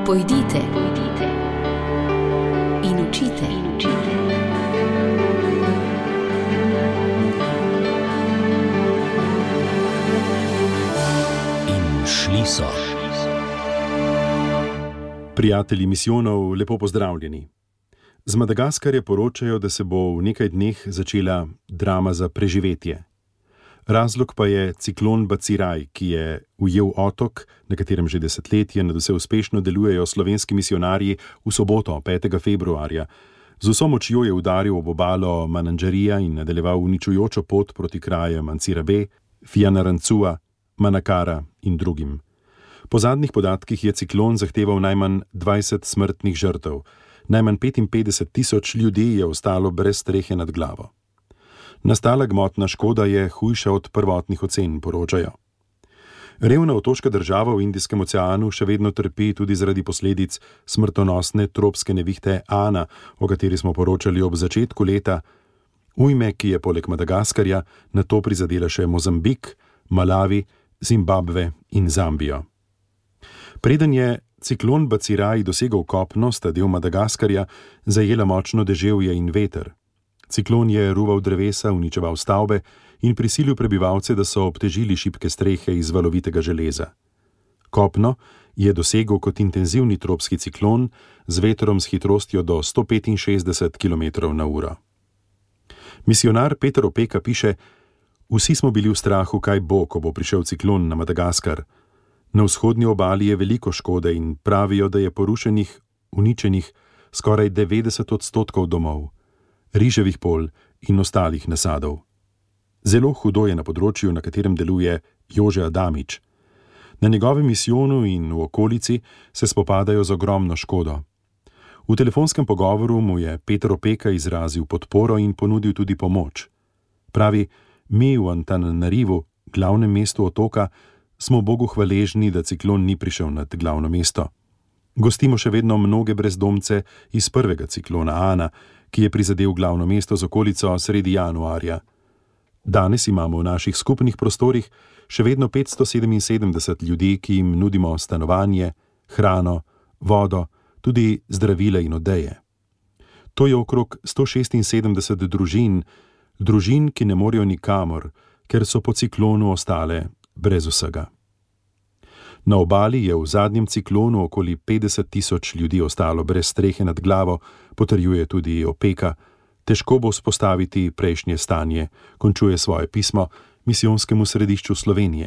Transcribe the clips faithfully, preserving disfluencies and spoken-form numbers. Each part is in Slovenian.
Pojdite, pojdite in učite, in učite. In šli so. Prijatelji misijonov, lepo pozdravljeni. Z Madagaskarja poročajo, da se bo v nekaj dneh začela drama za preživetje. Razlog pa je ciklon Baciraj, ki je ujel otok, na katerem že desetletje nadvse uspešno delujejo slovenski misijonarji, v soboto, petega februarja. Z vso močjo je udaril ob obalo Manandžarija in nadaljeval uničujočo pot proti krajem Mancirabe, Fianarancua, Manakara in drugim. Po zadnjih podatkih je ciklon zahteval najmanj dvajset smrtnih žrtev. Najmanj petinpetdeset tisoč ljudi je ostalo brez strehe nad glavo. Nastala gmotna škoda je hujša od prvotnih ocen, poročajo. Revna otoška država v Indijskem oceanu še vedno trpi tudi zaradi posledic smrtonosne tropske nevihte Ana, o kateri smo poročali ob začetku leta, ujme, ki je poleg Madagaskarja nato prizadela še Mozambik, Malavi, Zimbabve in Zambijo. Preden je ciklon Baciraj dosegel kopno, sta del Madagaskarja zajela močno deževje in veter. Ciklon je ruval drevesa, uničeval stavbe in prisilil prebivalce, da so obtežili šibke strehe iz valovitega železa. Kopno je dosegel kot intenzivni tropski ciklon z vetrom s hitrostjo do sto petinšestdeset kilometrov na uro. Misijonar Peter Opeka piše: Vsi smo bili v strahu, kaj bo, ko bo prišel ciklon na Madagaskar. Na vzhodni obali je veliko škode in pravijo, da je porušenih, uničenih skoraj devetdeset odstotkov domov, riževih polj in ostalih nasadov. Zelo hudo je na področju, na katerem deluje Jože Adamič. Na njegovem misijonu in v okolici se spopadajo z ogromno škodo. V telefonskem pogovoru mu je Peter Opeka izrazil podporo in ponudil tudi pomoč. Pravi: Mi v Antananarivu, glavnem mestu otoka, smo Bogu hvaležni, da ciklon ni prišel nad glavno mesto. Gostimo še vedno mnoge brezdomce iz prvega ciklona Ana, ki je prizadel glavno mesto z okolico sredi januarja. Danes imamo v naših skupnih prostorih še vedno petsto sedeminsedemdeset ljudi, ki jim nudimo stanovanje, hrano, vodo, tudi zdravila in odeje. To je okrog sto šestinsedemdeset družin, družin, ki ne morejo nikamor, ker so po ciklonu ostale brez vsega. Na obali je v zadnjem ciklonu okoli petdeset tisoč ljudi ostalo brez strehe nad glavo, potrjuje tudi Opeka. Težko bo vzpostaviti prejšnje stanje, končuje svoje pismo misijonskemu središču Slovenije.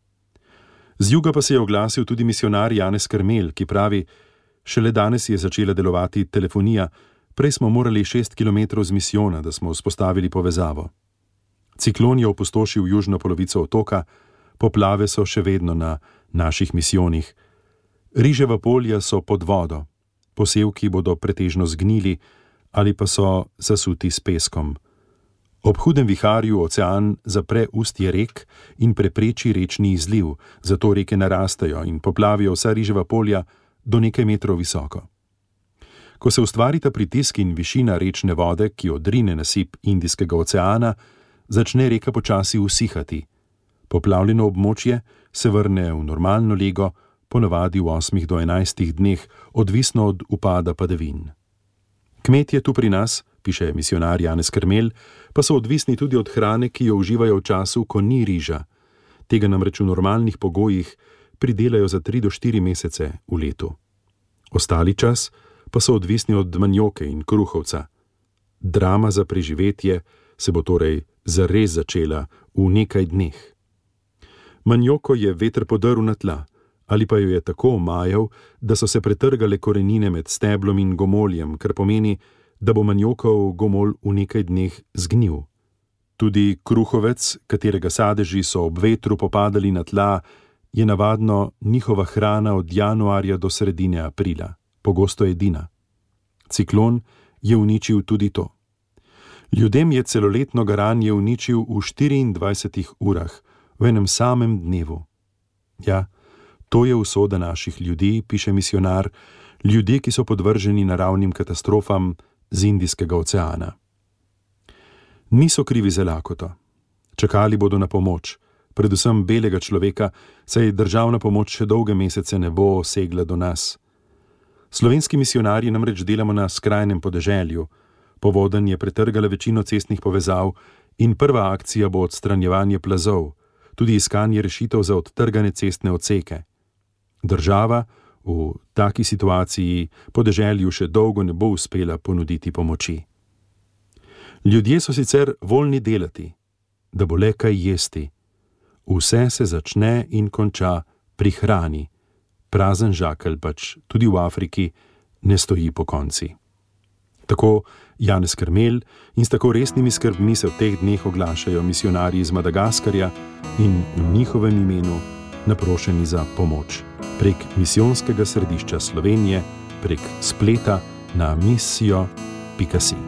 Z juga pa se je oglasil tudi misijonar Janez Krmelj, ki pravi: Šele danes je začela delovati telefonija, prej smo morali šest kilometrov z misijona, da smo vzpostavili povezavo. Ciklon je opustošil južno polovico otoka, poplave so še vedno na naših misijonih. Riževa polja so pod vodo, posevki bodo pretežno zgnili ali pa so zasuti s peskom. Ob hudem viharju ocean zapre ustje rek in prepreči rečni izliv, zato reke narastajo in poplavijo vsa riževa polja do nekaj metrov visoko. Ko se ustvarita pritisk in višina rečne vode, ki odrine nasip Indijskega oceana, začne reka počasi usihati. Poplavljeno območje se vrne v normalno lego, ponavadi v osmih do enajstih dneh, odvisno od upada padavin. Kmetje tu pri nas, piše misijonar Janez Krmelj, pa so odvisni tudi od hrane, ki jo uživajo v času, ko ni riža. Tega namreč v normalnih pogojih pridelajo za tri do štiri mesece v letu. Ostali čas pa so odvisni od manjoke in kruhovca. Drama za preživetje se bo torej zares začela v nekaj dneh. Manjoko je veter podrl na tla, ali pa jo je tako omajal, da so se pretrgale korenine med steblom in gomoljem, kar pomeni, da bo manjokov gomolj v nekaj dneh zgnil. Tudi kruhovec, katerega sadeži so ob vetru popadali na tla, je navadno njihova hrana od januarja do sredine aprila, pogosto edina. Ciklon je uničil tudi to. Ljudem je celoletno garanje uničil v štiriindvajsetih urah, v enem samem dnevu. Ja, to je usoda naših ljudi, piše misijonar, ljudje, ki so podvrženi naravnim katastrofam z Indijskega oceana. Niso krivi za lakoto. Čakali bodo na pomoč, predvsem belega človeka, saj državna pomoč še dolge mesece ne bo segla do nas. Slovenski misijonarji namreč delamo na skrajnem podeželju. Povodenj je pretrgala večino cestnih povezav in prva akcija bo odstranjevanje plazov, tudi iskanje rešitev za odtrgane cestne odseke. Država v taki situaciji podeželju še dolgo ne bo uspela ponuditi pomoči. Ljudje so sicer voljni delati, da bo le kaj jesti. Vse se začne in konča pri hrani. Prazen žakelj pač tudi v Afriki ne stoji pokonci. Tako Janez Krmelj in s tako resnimi skrbmi se v teh dneh oglašajo misijonarji iz Madagaskarja in v njihovem imenu naprošeni za pomoč prek misijonskega središča Slovenije, prek spleta na misijo pika si.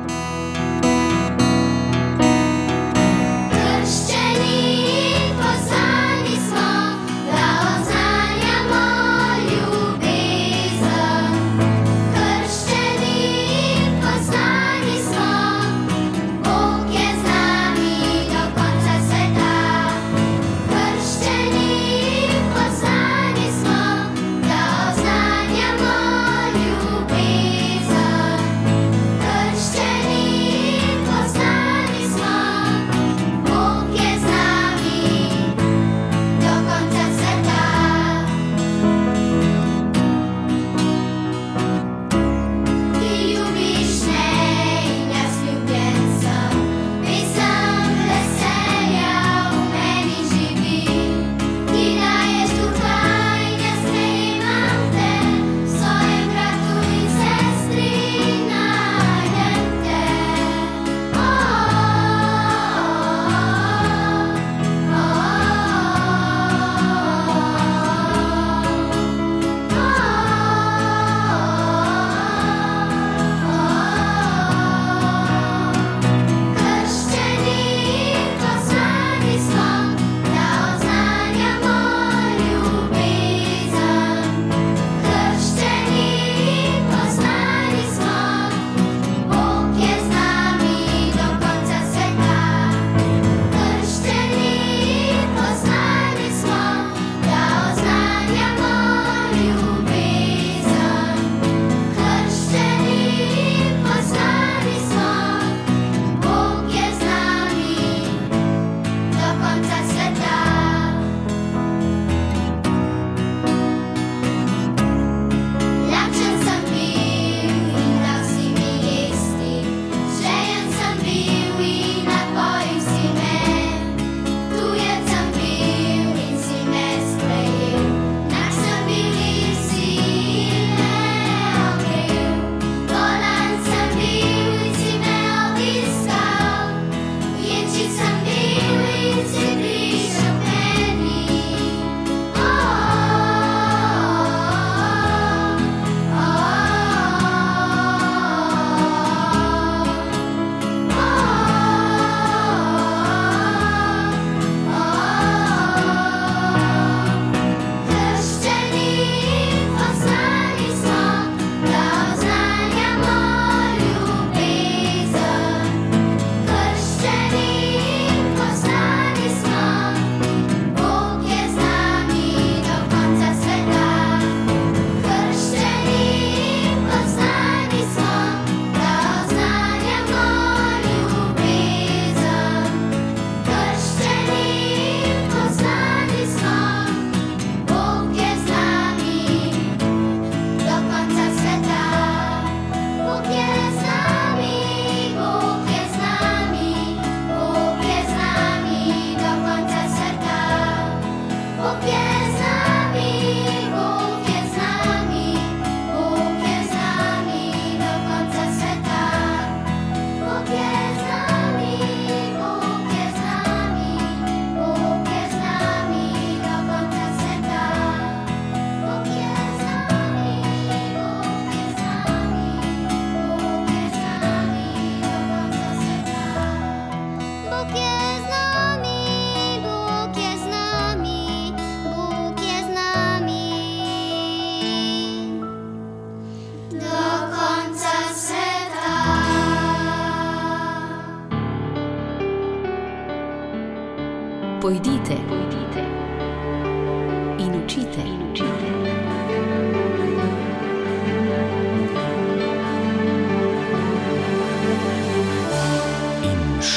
Pojdite, pojdite in učite. In učite.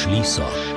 Šli so.